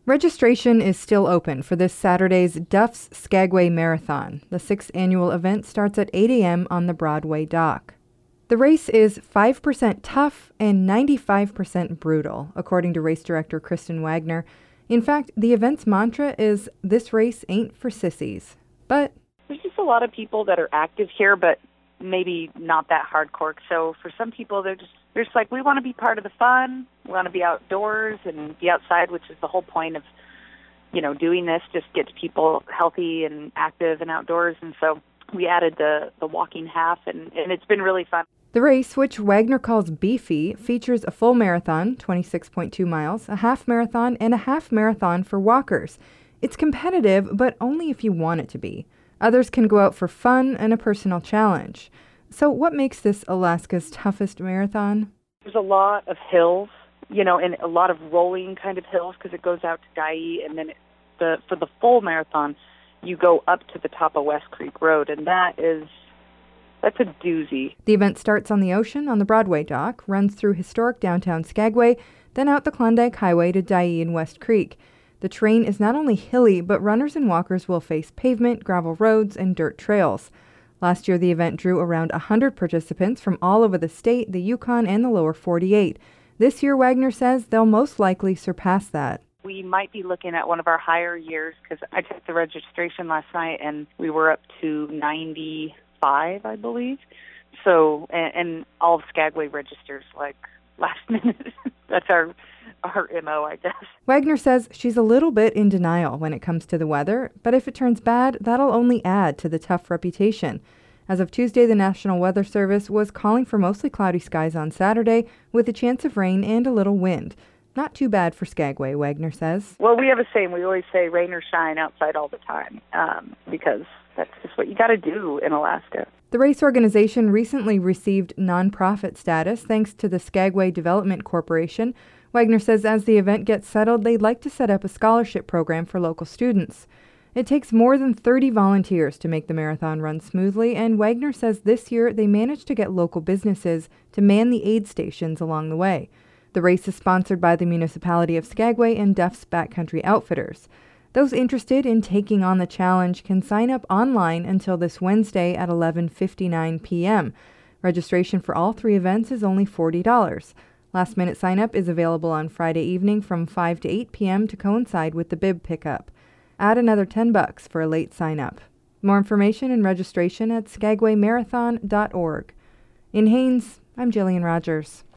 Registration is still open for this Saturday's Duff's Skagway Marathon. The 6th annual event starts at 8 a.m. on the Broadway dock. The race is 5% tough and 95% brutal, according to race director Kristen Wagner. In fact, the event's mantra is, "This race ain't for sissies." But there's just a lot of people that are active here, but maybe not that hardcore. So for some people, they're just like, we want to be part of the fun. We want to be outdoors and be outside, which is the whole point of, doing this, just get people healthy and active and outdoors. And so we added the walking half, and it's been really fun. The race, which Wagner calls beefy, features a full marathon, 26.2 miles, a half marathon, and a half marathon for walkers. It's competitive, but only if you want it to be. Others can go out for fun and a personal challenge. So what makes this Alaska's toughest marathon? There's a lot of hills, and a lot of rolling kind of hills because it goes out to Dyea, and then for the full marathon, you go up to the top of West Creek Road, and that's a doozy. The event starts on the ocean on the Broadway dock, runs through historic downtown Skagway, then out the Klondike Highway to Dyea and West Creek. The terrain is not only hilly, but runners and walkers will face pavement, gravel roads, and dirt trails. Last year, the event drew around 100 participants from all over the state, the Yukon, and the lower 48. This year, Wagner says they'll most likely surpass that. We might be looking at one of our higher years because I took the registration last night, and we were up to 95, I believe. So, and all of Skagway registers like last minute. That's our MO, I guess. Wagner says she's a little bit in denial when it comes to the weather, but if it turns bad, that'll only add to the tough reputation. As of Tuesday, the National Weather Service was calling for mostly cloudy skies on Saturday with a chance of rain and a little wind. Not too bad for Skagway, Wagner says. Well, we have a saying. We always say rain or shine outside all the time because that's just what you got to do in Alaska. The race organization recently received nonprofit status thanks to the Skagway Development Corporation. Wagner says as the event gets settled, they'd like to set up a scholarship program for local students. It takes more than 30 volunteers to make the marathon run smoothly, and Wagner says this year they managed to get local businesses to man the aid stations along the way. The race is sponsored by the municipality of Skagway and Duff's Backcountry Outfitters. Those interested in taking on the challenge can sign up online until this Wednesday at 11:59 p.m. Registration for all three events is only $40. Last-minute sign-up is available on Friday evening from 5 to 8 p.m. to coincide with the bib pickup. Add another $10 for a late sign-up. More information and registration at skagwaymarathon.org. In Haines, I'm Jillian Rogers.